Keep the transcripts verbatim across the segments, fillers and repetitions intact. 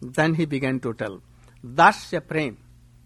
Then he began to tell, Dasya Prem.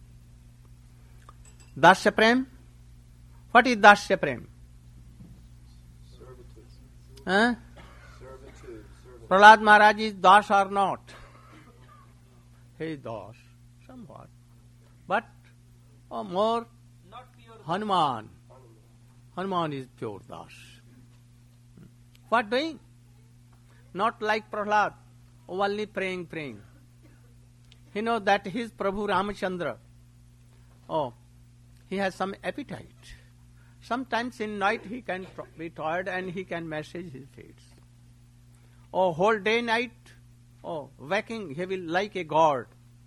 Dasya Prem? What is Dasya Prem? Servitude. Huh? Servitude. Servitude. Prahlad Maharaj is Das or not? He is Das, somewhat. But oh, more Hanuman. Hanuman is pure Das. What doing? Not like Prahlad, only praying, praying. He knows that his Prabhu Ramachandra, oh, he has some appetite. Sometimes in night he can be tired and he can massage his feet. Oh, whole day, night, oh, waking, he will like a god.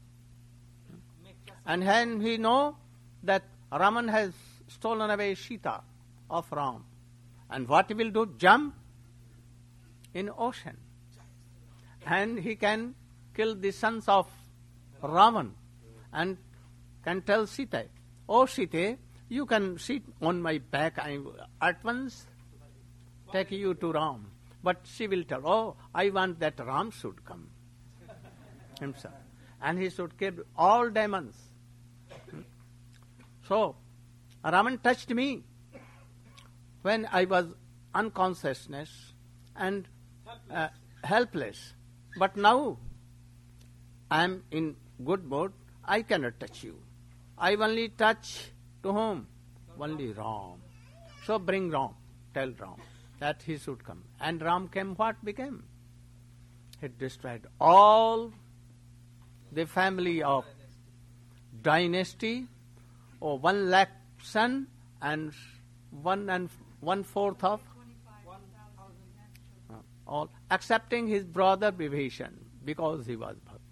And when he know that Raman has stolen away Sita of Ram, and what he will do? Jump in ocean. And he can kill the sons of Ravan and can tell Sita, oh Sita, you can sit on my back, I at once take you to Ram. But she will tell, oh, I want that Ram should come himself. And he should kill all demons. So, Raman touched me when I was unconsciousness and uh, helpless. But now I am in good mood, I cannot touch you. I only touch to whom? Only Ram. So bring Ram, tell Ram that he should come. And Ram came, what became? He destroyed all the family of dynasty, or one lakh son and one and one fourth of uh, all, accepting his brother Vibhishan because he was Bhakt.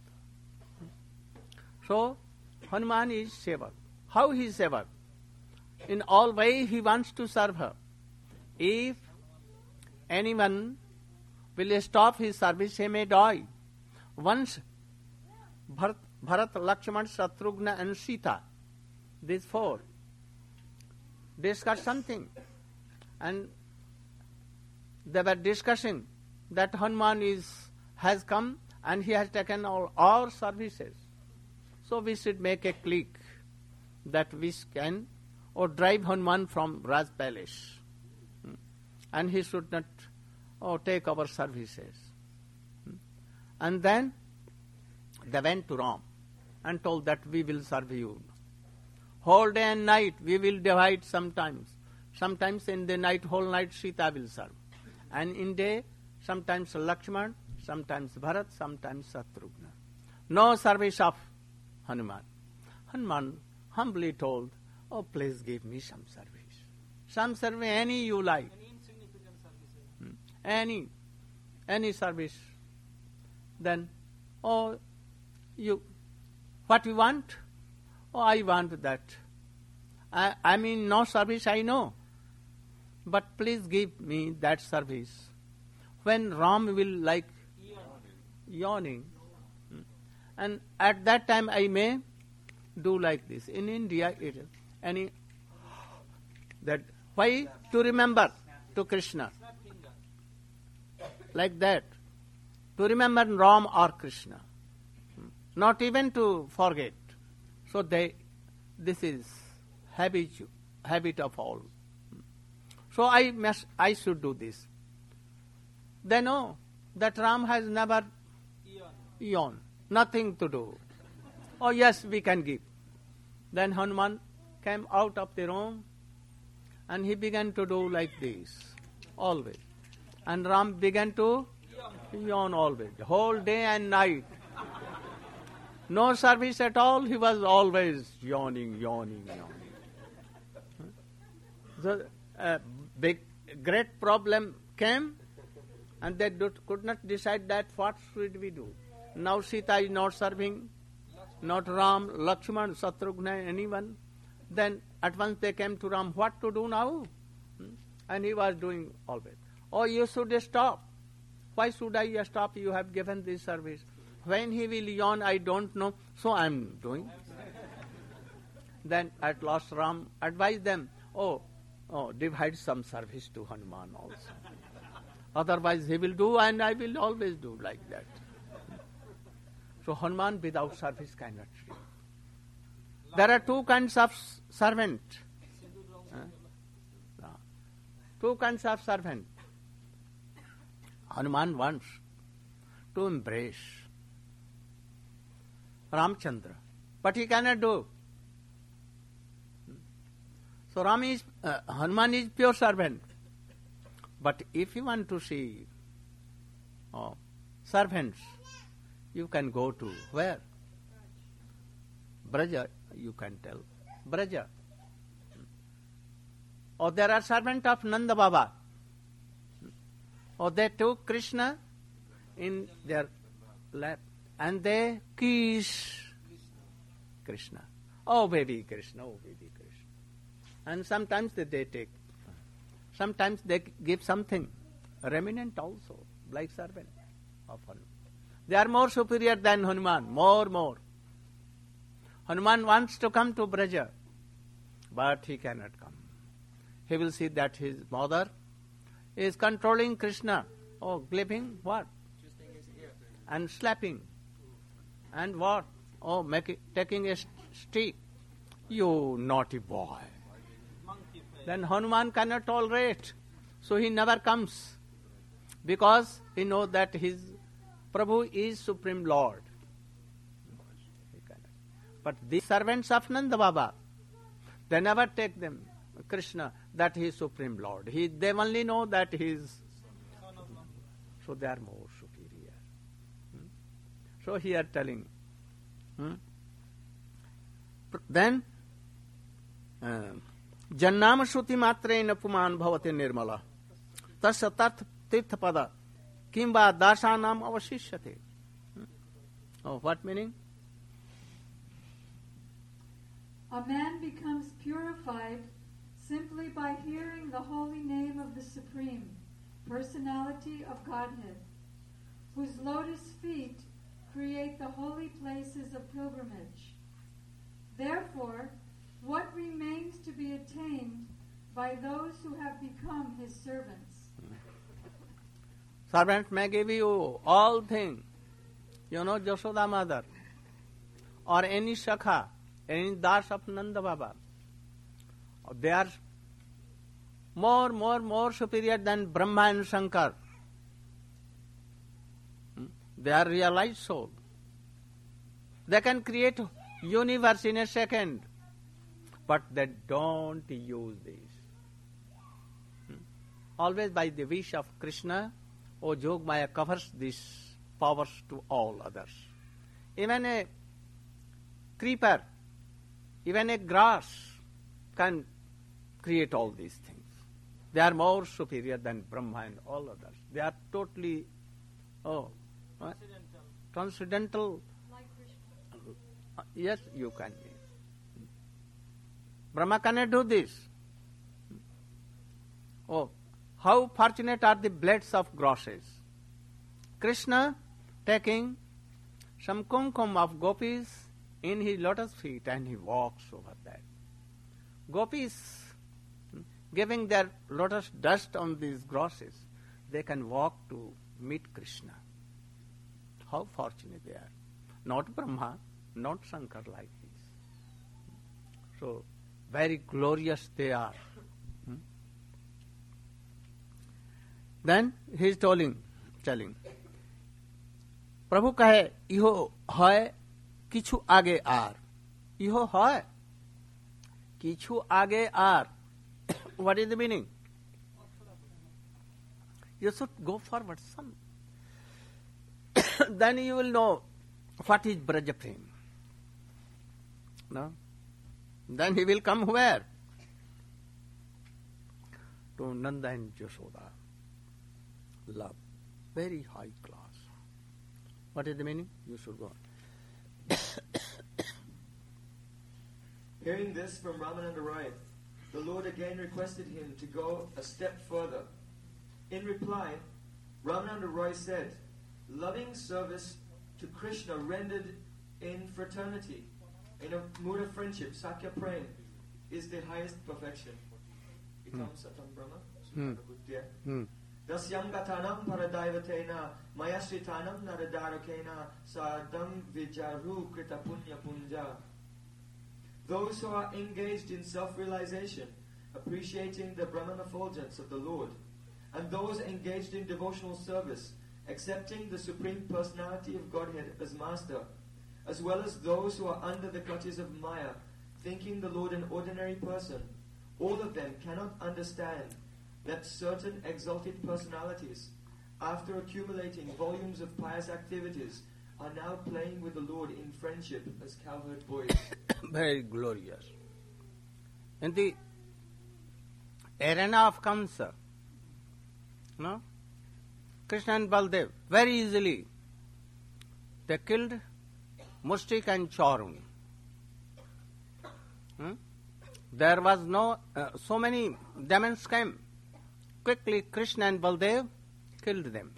So Hanuman is Sevak. How he is Sevak? In all way he wants to serve her. If anyone will stop his service, he may die. Once Bharat, Bharat Lakshman, Shatrugna and Sita, these four, discussed something. And they were discussing that Hanuman is has come and he has taken all our services. So we should make a clique that we can or drive Hanuman from Raj Palace. And he should not oh, take our services. And then they went to Ram and told that we will serve you. Whole day and night we will divide sometimes. Sometimes in the night, whole night Sita will serve. And in day, sometimes Lakshman, sometimes Bharat, sometimes Shatrugna. No service of Hanuman. Hanuman humbly told, oh, please give me some service. Some service, any you like. Any insignificant services. Hmm. Any, any service. Then, oh, you, what you want? Oh, I want that. I, I mean, no service, I know. But please give me that service. When Ram will like yawning, and at that time I may do like this. In India, it is any that why to remember to Krishna, like that, to remember Ram or Krishna, not even to forget. So they, this is habit, habit of all. So I must, I should do this. They know that Ram has never yawned, nothing to do. Oh yes, we can give. Then Hanuman came out of the room and he began to do like this, always. And Ram began to yawn always, whole day and night. No service at all, he was always yawning, yawning, yawning. So a big, great problem came and they do, could not decide that what should we do. Now Sita is not serving, not Ram, Lakshman, Shatrugna, anyone. Then at once they came to Ram, what to do now? And he was doing always. Oh, you should stop. Why should I stop? You have given this service. When he will yawn, I don't know, so I am doing. Then at last Ram advised them, oh, oh, divide some service to Hanuman also. Otherwise he will do and I will always do like that. So Hanuman without service cannot reap. There are two kinds of servant. Huh? Two kinds of servant. Hanuman wants to embrace Ramchandra, but he cannot do. So Ram is, uh, Hanuman is pure servant. But if you want to see oh, servants, you can go to where? Braja, you can tell. Braja. Or there are servants of Nanda Baba. Or they took Krishna in their lap and they kiss Krishna. Oh baby Krishna, oh baby Krishna. And sometimes they, they take, sometimes they give something, remnant also, like servant of Hanuman. They are more superior than Hanuman, more, more. Hanuman wants to come to Braja, but he cannot come. He will see that his mother is controlling Krishna. Oh, clipping what? And slapping. And what? Oh, making, taking a stick. You naughty boy. Then Hanuman cannot tolerate. So he never comes. Because he knows that his Prabhu is Supreme Lord. But these servants of Nanda Baba, they never take them, Krishna, that he is Supreme Lord. He, they only know that he is. So they are more superior. Hmm? So here telling. Hmm? Then, uh, Jannam Shruti Matreina Puman Bhavati Nirmala Tasya Tat Tirtha Pada Kimba Dasanam Avashishyate. Oh, what meaning? A man becomes purified simply by hearing the holy name of the Supreme Personality of Godhead, whose lotus feet create the holy places of pilgrimage. Therefore, what remains to be attained by those who have become his servants? Servant may give you all things. You know, Jashoda mother, or any Shakha, any Das of Nanda Baba. They are more, more, more superior than Brahma and Shankar. They are realized soul. They can create universe in a second, but they don't use this. Always by the wish of Krishna, O Jogmaya covers these powers to all others. Even a creeper, even a grass can create all these things. They are more superior than Brahma and all others. They are totally, oh, what? Transcendental. Transcendental. Like Krishna. Uh, yes, you can be. Brahma cannot do this. Oh, how fortunate are the blades of grasses. Krishna taking some kumkum of gopis in his lotus feet and he walks over that. Gopis giving their lotus dust on these grasses, they can walk to meet Krishna. How fortunate they are. Not Brahma, not Shankar like this. So, very glorious they are. Hmm? Then he is telling, telling, Prabhu kahe, iho hai kichu age ar. Iho hai kichu age ar. What is the meaning? You should go forward some. Then you will know what is Braja Prem. No? Then he will come where? To Nanda and Jashoda. Love. Very high class. What is the meaning? You should go on. Hearing this from Ramananda Roy, the Lord again requested him to go a step further. In reply, Ramananda Roy said, loving service to Krishna rendered in fraternity, in a mood of friendship, Sakya Prem, is the highest perfection. Itam Satam Brahma, Hmm. Hmm. Dasyam gatanam paradaivatena mayasritanam naradarakena sadam vijaru krita punya punja. Those who are engaged in self-realization, appreciating the Brahman effulgence of the Lord, and those engaged in devotional service, accepting the Supreme Personality of Godhead as Master, as well as those who are under the clutches of Maya, thinking the Lord an ordinary person, all of them cannot understand that certain exalted personalities, after accumulating volumes of pious activities, are now playing with the Lord in friendship as cowherd boys. Very glorious. In the arena of Kamsa, no? Krishna and Baldev, very easily, they killed Mushtik and Charun. Hmm? There was no, uh, so many demons came. Quickly Krishna and Baldev killed them.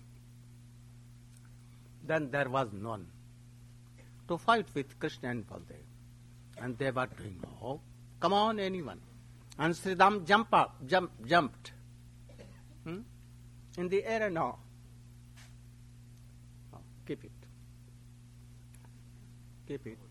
Then there was none to fight with Krishna and Baldev. And they were doing, oh, come on anyone. And Sridham jump up, jump, jumped hmm? in the arena. Oh, keep it. Keep it.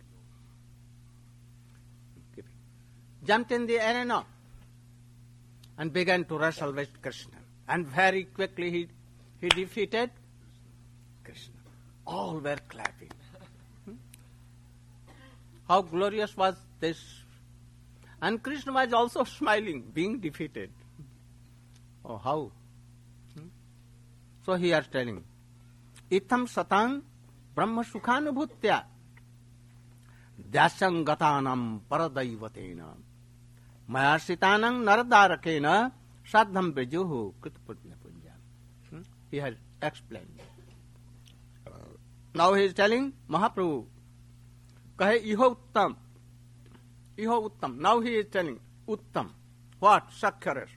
Keep it. Jumped in the arena and began to wrestle with Krishna. And very quickly he, he defeated Krishna. All were clapping. Hmm? How glorious was this. And Krishna was also smiling, being defeated. Oh, how? Hmm? So he is telling, Itham satang brahma sukhanubhutya dyasang gatanam paradaivatena mayasitanam naradarakena sadham bejuhu kritaputnya punja. He has explained. Now he is telling Mahaprabhu, kahe iho uttam, iho uttam. Now he is telling uttam. What? Sakya ras.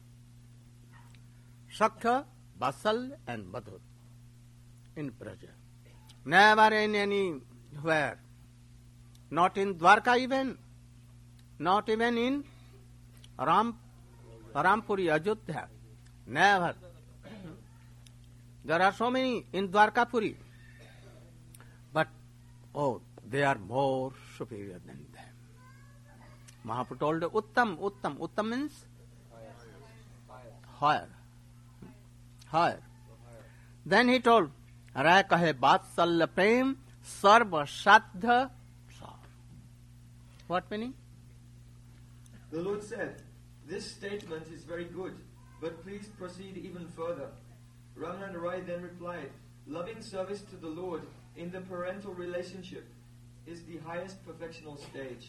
Sakya, Basal and Madhur in Braja. Never in anywhere. Not in Dwarka even. Not even in Ram, Rampuri, Ajodhya. Never. There are so many in Dwarkapuri. But, oh, they are more superior than them. Mahaprabhu told Uttam, Uttam. Uttam means higher. Higher. Then he told, Rai kahe Vatsalya prem sarva saddha sar. What meaning? The Lord said, this statement is very good, but please proceed even further. Ramananda Rai then replied, loving service to the Lord in the parental relationship is the highest perfectional stage.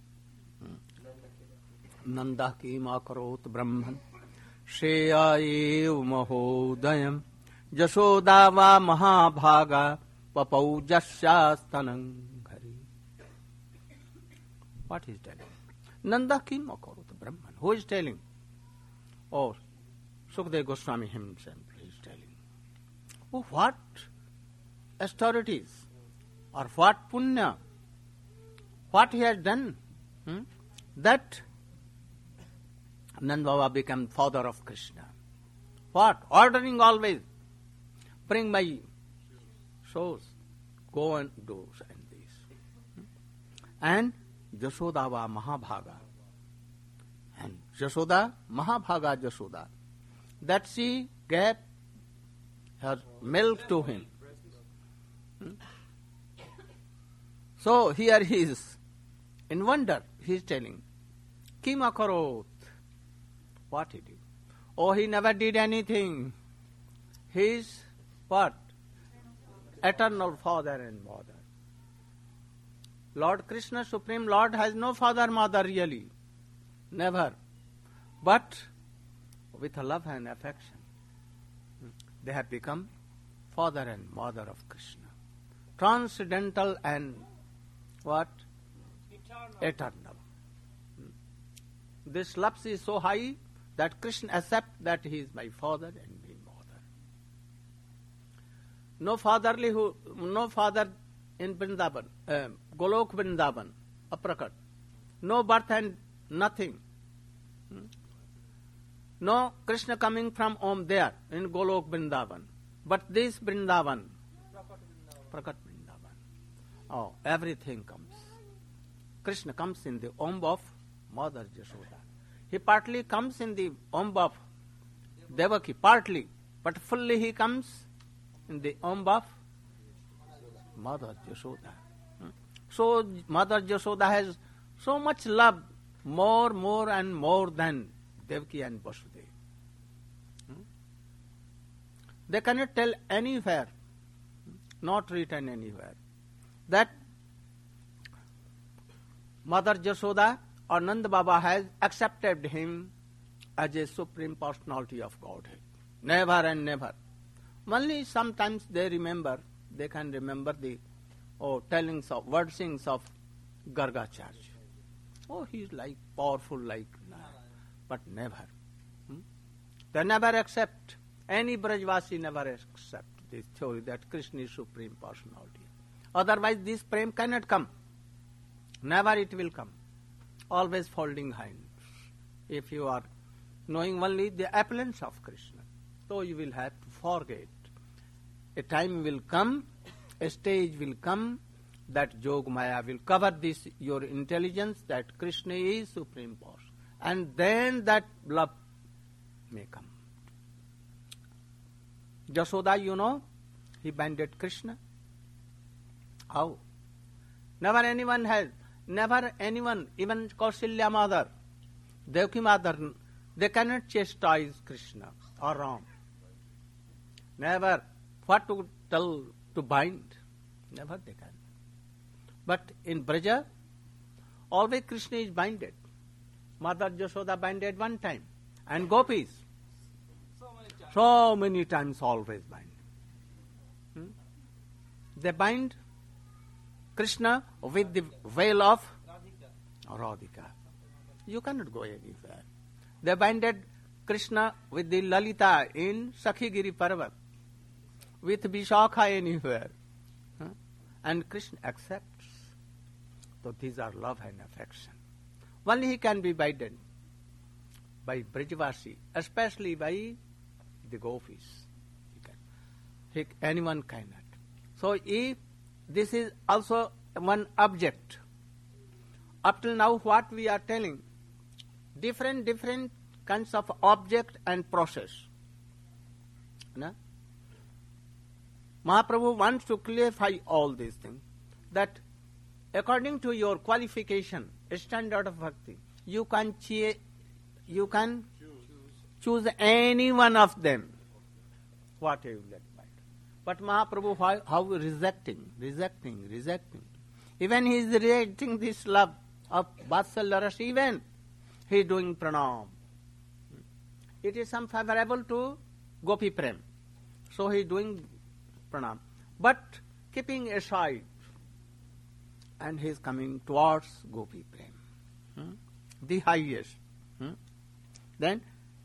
Nanda ki ma karot brahman Shreya ev mahodayam Jashoda va mahabhaga Papau jasyastanam ghari. What is telling? Nanda ki ma karot brahman. Who is telling? Oh, Sukadeva Goswami himself is telling. Oh, what austerities or what punya, what he has done, hmm? that Nanda Baba became father of Krishna. What? Ordering always, bring my shows, go and do and this. Hmm? And Jashoda va Mahabhaga. And Jashoda, Mahabhaga Jashoda, that she gave her milk to him. Hmm? So here he is in wonder. He is telling, Kima karot. What he did? Oh, he never did anything. He is what? Eternal father and mother. Lord Krishna, Supreme Lord, has no father, mother really. Never. But with a love and affection, they have become father and mother of Krishna. Transcendental and what? Eternal. Eternal. This love is so high that Krishna accepts that he is my father and my mother. No fatherly who, no father in Vrindavan, uh, Golok Vrindavan, Aprakat. No birth and nothing. Hmm? No Krishna coming from Om there in Golok Vrindavan. But this Vrindavan, Prakat Vrindavan, oh, everything comes. Krishna comes in the womb of Mother Yashoda. He partly comes in the womb of Devaki, partly, but fully he comes in the womb of Mother Yashoda. Hmm. So Mother Yashoda has so much love, more, more and more than Devaki and Vasudeva. Hmm. They cannot tell anywhere, not written anywhere, that Mother Yashoda or Nanda Baba has accepted him as a supreme personality of Godhead. Never and never. Only sometimes they remember, they can remember the oh, tellings of, wordsings of Gargacharya. Oh, he is like, powerful like, but never. Hmm? They never accept, any Brajvasi never accept this theory that Krishna is supreme personality. Otherwise this prem cannot come. Never it will come. Always folding hands. If you are knowing only the appearance of Krishna, so you will have to forget. A time will come, a stage will come, that Jog Maya will cover this, your intelligence, that Krishna is supreme boss. And then that love may come. Jashoda, you know, he banded Krishna. How? Never anyone has, never anyone, even Kausalya mother, Devaki mother, they cannot chastise Krishna or Ram. Never. What to tell, to bind? Never they can. But in Braja, always Krishna is binded. Mother Jashoda binded one time. And gopis, so many times, so many times always bind. Hmm? They bind Krishna with the veil of Radhika. Radhika. You cannot go anywhere. They binded Krishna with the Lalita in Sakhigiri Parvat, with Vishakha anywhere. Huh? And Krishna accepts. So these are love and affection. Only he can be binded by Brajvasi, especially by the gopis. He can. He, anyone cannot. So if this is also one object, up till now what we are telling, different, different kinds of object and process. No? Mahaprabhu wants to clarify all these things, that according to your qualification, standard of bhakti, you can che- you can choose. choose any one of them, what you get by. But Mahaprabhu, how, how rejecting, rejecting, rejecting. Even he is rejecting this love of Vatsalya Rasa, even he is doing pranam. It is some favorable to Gopi Prem. So he is doing pranam. But keeping aside, and he is coming towards Gopi Prem, hmm? the highest. Hmm? Then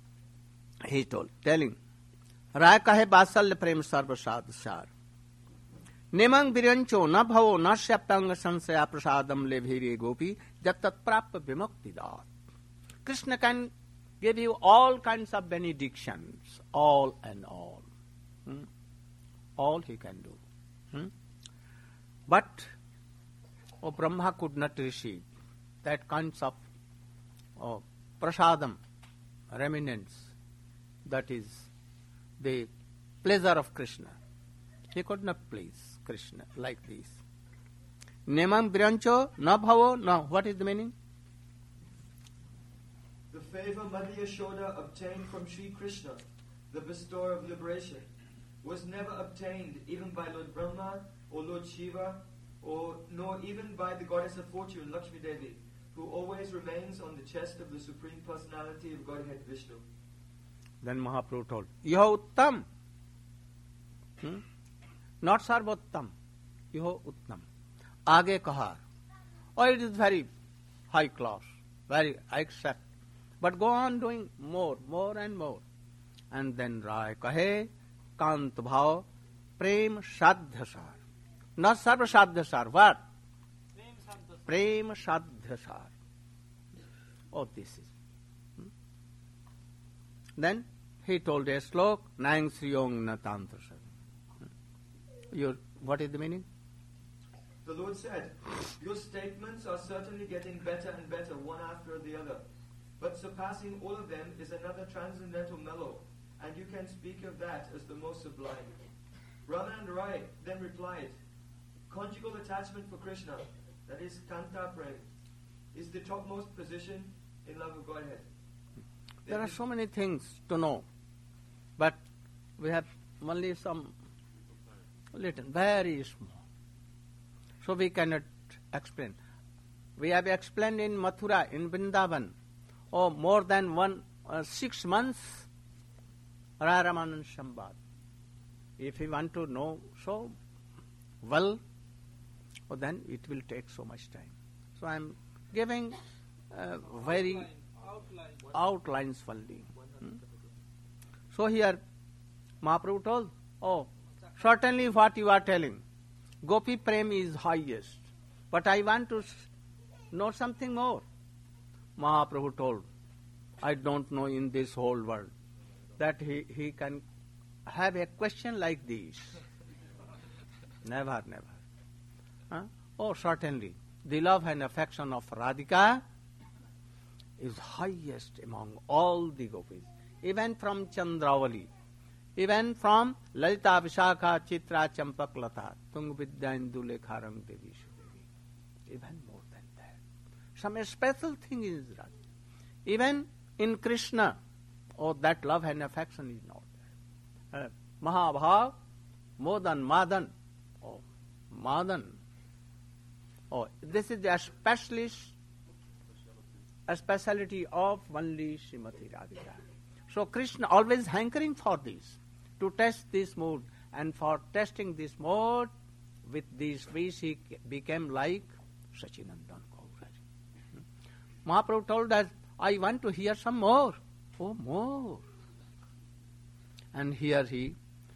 he told, telling, Rai kahe Vatsalya Prem sarva sadhasar. Nemang viryancho na bhavo na syaptanga sansaya prasadam levhiri gopi jatat prapya vimukti dat. Krishna can give you all kinds of benedictions, all and all. Hmm? All he can do. Hmm? But oh, Brahma could not receive that kinds of oh, prasadam, remnants, that is the pleasure of Krishna. He could not please Krishna like this. Nemam Vrancho na bhavo, no, what is the meaning? The favor Mother Yashoda obtained from Sri Krishna, the bestower of liberation, was never obtained even by Lord Brahma or Lord Shiva, or nor even by the goddess of fortune, Lakshmi Devi, who always remains on the chest of the Supreme Personality of Godhead Vishnu. Then Mahaprabhu told, Iho Uttam. Hmm? Not Sarvottam. Iho Uttam. Aage kahar. Oh, it is very high class. Very, I accept. But go on doing more, more and more. And then Rai kahe, Kant bhav, Prem Sadhyasar. Not Sarva Sadhyasar. What? Prem Sadhyasar. Oh, this is. Hmm? Then he told a slok, Nang Sriyong na tantrasad. Your, what is the meaning? The Lord said, your statements are certainly getting better and better one after the other. But surpassing all of them is another transcendental mellow, and you can speak of that as the most sublime. Ramananda Rai then replied, conjugal attachment for Krishna, that is Kanta Prem, is the topmost position in love of Godhead. There are so many things to know, but we have only some little, very small. So we cannot explain. We have explained in Mathura, in Vrindavan, oh, more than one, uh, six months, Raramanand Sambad. If you want to know so well, oh, then it will take so much time. So I am giving uh, very Outline. outlines only. Hmm? So here, Mahaprabhu told, oh, certainly what you are telling, Gopi Prem is highest, but I want to s- know something more. Mahaprabhu told, I don't know in this whole world that he, he can have a question like this. Never, never. Huh? Oh, certainly. The love and affection of Radhika is highest among all the gopis. Even from Chandravali, even from Lalita Vishakha Chitra Champak Lata, Tung Vidyaindu Lekharang Devi Shudevi. Even more than that. Some special thing is Radha. Even in Krishna, oh, that love and affection is not there. Uh, Mahabhav, Modan, Madan, oh, Madan. Oh, this is the specialist, a speciality of only Srimati Radhika. So Krishna always hankering for this, to test this mood, and for testing this mood, with these ways he became like Sachinandan Gauraj. Hmm? Mahaprabhu told us, I want to hear some more. Oh, more. And here he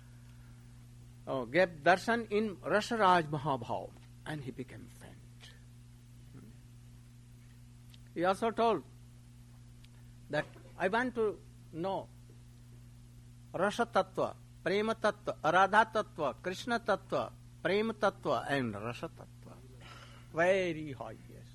oh, gave darshan in Rasaraj Mahabhav, and he became faint. Hmm? He also told that I want to know Rasa Tattva, Prema Tattva, Radha Tattva, Krishna Tattva, Prema Tattva, and Rasa Tattva. Very high, yes.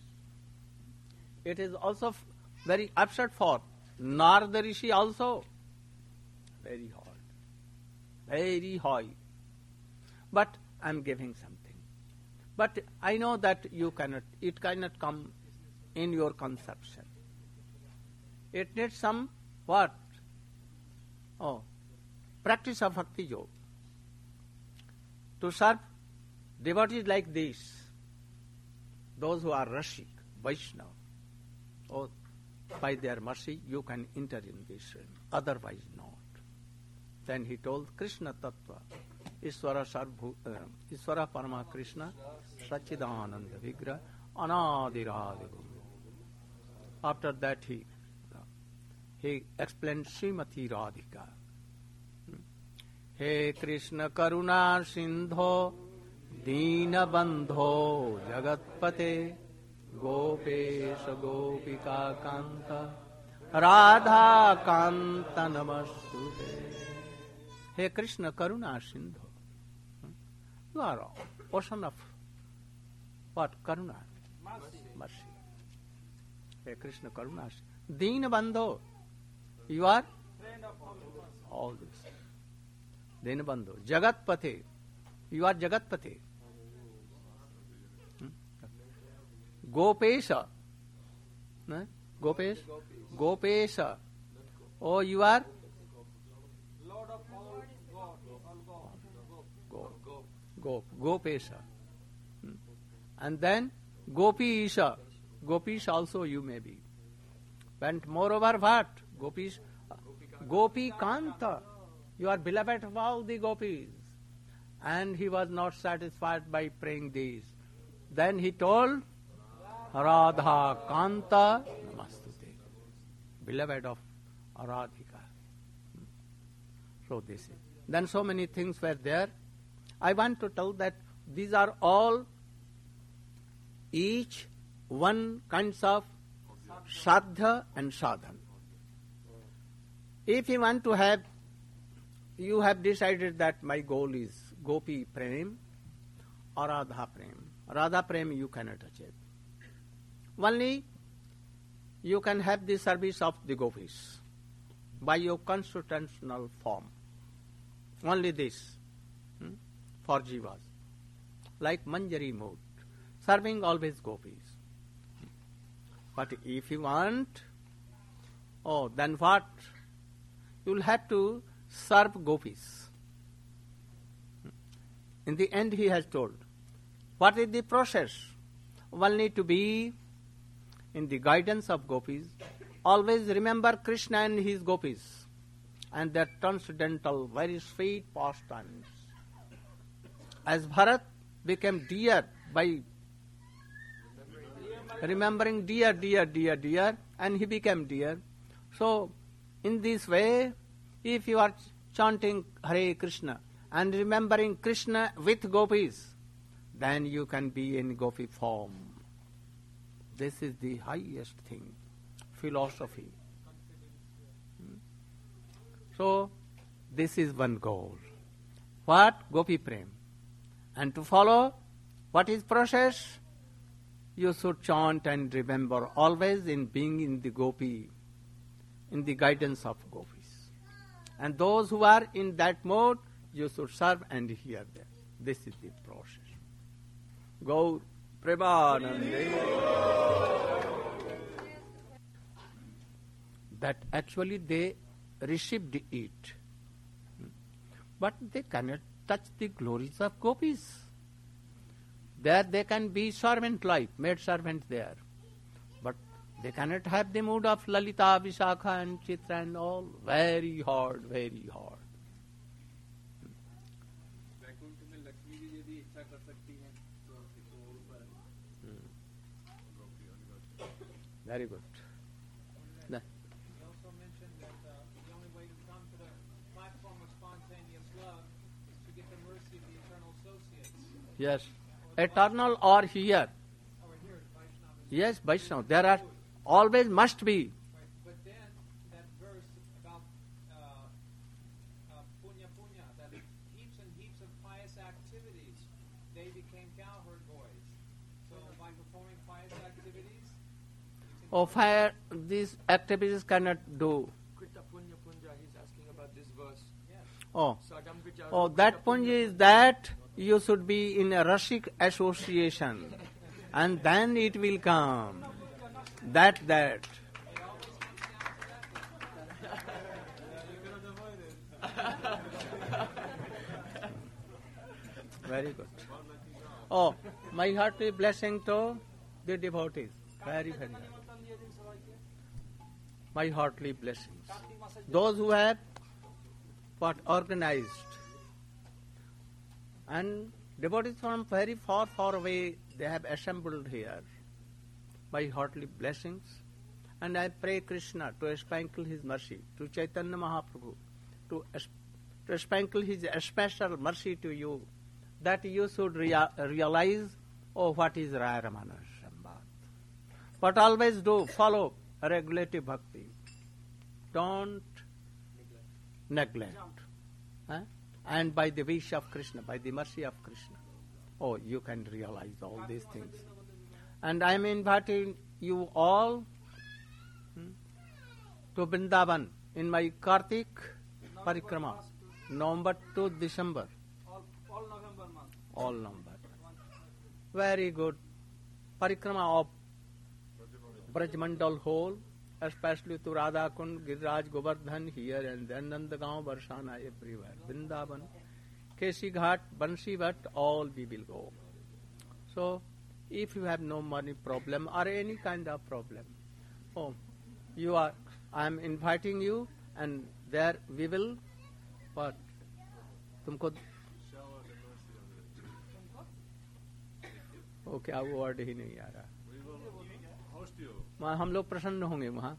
It is also f- very absurd for Narada Rishi also. Very hard. Very high. But I am giving something. But I know that you cannot, it cannot come in your conception. It needs some, what? Oh, practice of Bhakti Yoga. To serve devotees like this, those who are Rashik, Vaishnava, oh, by their mercy you can enter in this realm, otherwise not. Then he told Krishna Tattva, Iswara Sarvbhu, uh, Iswara Parama Krishna, Sachidananda Vigra, Anadiradi Guru. After that he he explained Srimati Radhika. He Krishna Karuna Sindho Dina Bandho Jagatpate Gopesha Gopika Kanta Radha Kanta Namastute. Hey Krishna Karuna Sindhu. You are ocean of what? Karuna. Mercy. Mercy. Hey Krishna Karuna Sindhu. Dina Bandho. You are Friend of all of us. all this. Dina Bandho. Jagatpate. You are Jagatpate. Hmm? Gopesha. No? Gopesh? Gopesha. Oh, you are? Lord of all God. All God. Go. Go. Gopesha. Hmm? And then Gopisha. Gopish also you may be. And moreover what? Gopish. Gopi Kanta. You are beloved of all the gopis. And he was not satisfied by praying these. Then he told Radha Kanta Namastute. Beloved of Radhika. So this is. Then so many things were there. I want to tell that these are all each one kinds of sadhya and sadhan. If you want to have, you have decided that my goal is Gopi Prem or Radha Prem. Radha Prem you cannot achieve. Only you can have the service of the gopis by your constitutional form. Only this hmm, for jivas. Like Manjari mood, serving always gopis. But if you want, oh, then what? You will have to serve gopis. In the end he has told, what is the process? Only to be in the guidance of gopis. Always remember Krishna and his gopis and their transcendental, very sweet pastimes. As Bharat became dear by remembering dear, dear, dear, dear, and he became dear. So, in this way, if you are chanting Hare Krishna and remembering Krishna with gopis, then you can be in gopi form. This is the highest thing, philosophy. Hmm? So, this is one goal. What? Gopi Prem. And to follow, what is process? You should chant and remember always in being in the gopi, in the guidance of gopis. And those who are in that mode, you should serve and hear them. This is the process. Gaur Premanande. That actually they received it. But they cannot touch the glories of gopis. There they can be servant-like, maid servant there. But they cannot have the mood of Lalita, Vishakha and Chitra and all. Very hard, very hard. Very good. The- He also mentioned that uh, the only way to come to the platform of spontaneous love is to get the mercy of the eternal associates. Yes. Eternal or here. Over here, Vaishnava. Yes, Vaishnava. There are always must be. Right. But then that verse about uh, uh, punya punya, that heaps and heaps of pious activities, they became cowherd boys. So by performing pious activities, Oh, fire, these activities cannot do. Krita Punya Punja, he's asking about this verse. Oh, Sadam Vicharu oh, Krita that Punya punja is that you should be in a Rashik association. And then it will come. That, that. Very good. Oh, my hearty blessing to the devotees. Very, very good. My heartily blessings. Those who have what organized and devotees from very far, far away, they have assembled here. My heartily blessings. And I pray Krishna to sprinkle his mercy, to Chaitanya Mahaprabhu, to, to sprinkle his special mercy to you, that you should rea- realize, oh, what is Raya Ramana Sambad. But always do follow regulative bhakti. Don't neglect. Huh? And by the wish of Krishna, by the mercy of Krishna, oh, you can realize all these things. And I am inviting you all hmm, to Vrindavan in my Kartik Parikrama, November to December. all, all November month. All November. Very good. Parikrama of Brajmandal whole, especially to Radha Kund, Giriraj, Govardhan here and then Nandagaon, Varsana, everywhere. Vrindavan, Keshi Ghat, Bansi Bhat, all we will go. So, if you have no money problem or any kind of problem, oh, you are, I am inviting you and there we will, what? तुमको okay अब word ही नहीं आ रहा वहाँ हम लोग प्रसन्न होंगे वहाँ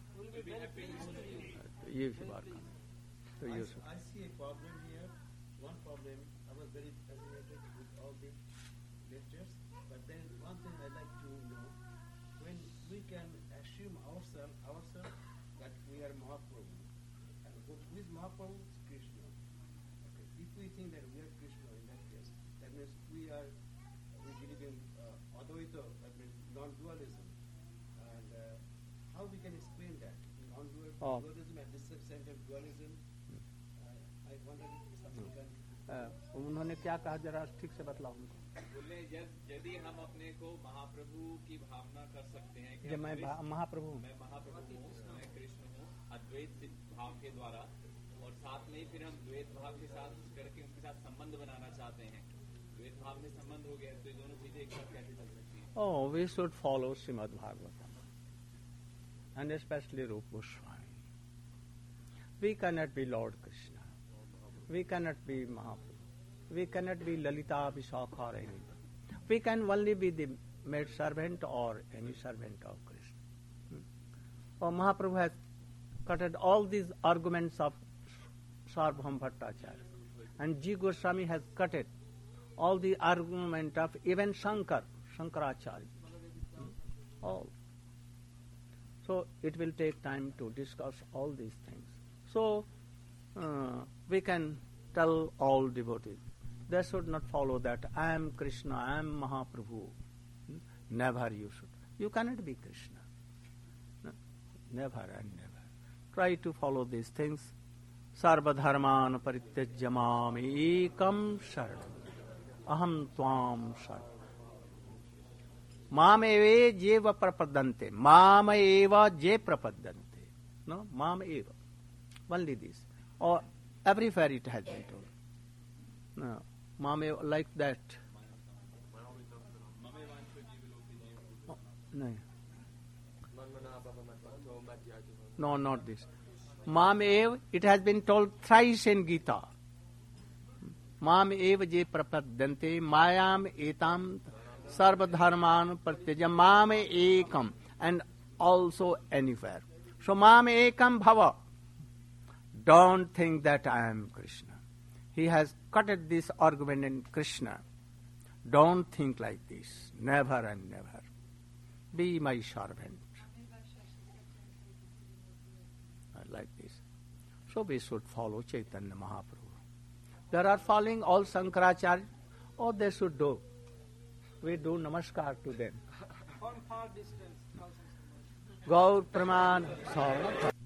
ये भी बात तो ये सब I see a problem here. One problem, I was very fascinated with all the lectures, but there is one thing I like to know. When we can assume ourselves, ourselves that we are Mahaprabhu and good Mahaprabhu is Krishna. Okay. If we think that we are Krishna in that case, that means we are we believe in uh, Advaita, that means non-dualism. And uh, how we can explain that? Non-dualism Oh. dualism and this sense of dualism. Uh, I wonder if something can. Uh, उन्होंने क्या कहा जरा ठीक से बतलाओ उनको। बोले यद- यदि हम अपने को महाप्रभु की भावना कर सकते हैं कि ये हम मैं कृष्ण- भा- महाप्रभु हूँ। मैं महाप्रभु हूँ, मैं कृष्ण हूँ, अद्वैत सिद्ध भाव के द्वारा, और साथ में ही फिर हम द्वैत भाव के साथ करके उनके साथ संबंध बनाना चाहते हैं। द्वैत भाव में संबंध हो गया तो ये दोनों चीजें एक साथ कैसे चल सकती हैं? Oh, we should follow Srimad Bhagavatam, and especially Rupa Goswami. We cannot be Lord Krishna. We cannot be Mahaprabhu. We cannot be Lalita, Vishakha, or anybody. We can only be the maid servant or any servant of Krishna. Hmm. Oh, Mahaprabhu has cutted all these arguments of Sarvabhauma Bhattacharya, and G. Goswami has cutted all the argument of even Shankar, Shankaracharya. Hmm. All. So it will take time to discuss all these things. So uh, we can tell all devotees, they should not follow that I am Krishna, I am Mahaprabhu. Hmm. Never you should. You cannot be Krishna. No. Never and never. Try to follow these things. Sarva dharman parityajya mam ekam sharanam aham tvam sharanam. Mam eva jeva prapadante. Mam eva je prapadante. No, mam eva. Only this. Or everywhere it has been told. No, mam eva like that. Oh, no. No, not this. Mam eva, it has been told thrice in Gita. Mam eva je prapadante mayam etam sarva dharman pratyajya mam ekam, and also anywhere. So mam ekam bhava. Don't think that I am Krishna. He has cutted this argument in Krishna. Don't think like this. Never and never. Be my servant. Like this. So we should follow Chaitanya Mahaprabhu. There are following all Shankaracharya. Oh, they should do. We do namaskar to them. On far distance, thousands of miles. Gaur Praman Sarva.